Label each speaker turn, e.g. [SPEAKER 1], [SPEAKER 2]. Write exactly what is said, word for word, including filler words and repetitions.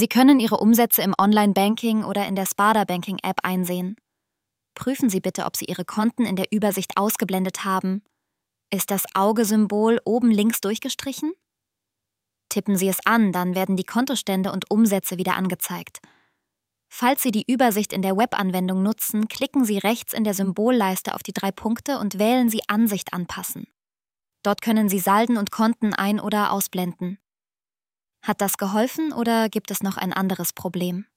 [SPEAKER 1] Sie können Ihre Umsätze im Online-Banking oder in der Sparda-Banking-App einsehen. Prüfen Sie bitte, ob Sie Ihre Konten in der Übersicht ausgeblendet haben. Ist das Auge-Symbol oben links durchgestrichen? Tippen Sie es an, dann werden die Kontostände und Umsätze wieder angezeigt. Falls Sie die Übersicht in der Webanwendung nutzen, klicken Sie rechts in der Symbolleiste auf die drei Punkte und wählen Sie Ansicht anpassen. Dort können Sie Salden und Konten ein- oder ausblenden. Hat das geholfen oder gibt es noch ein anderes Problem?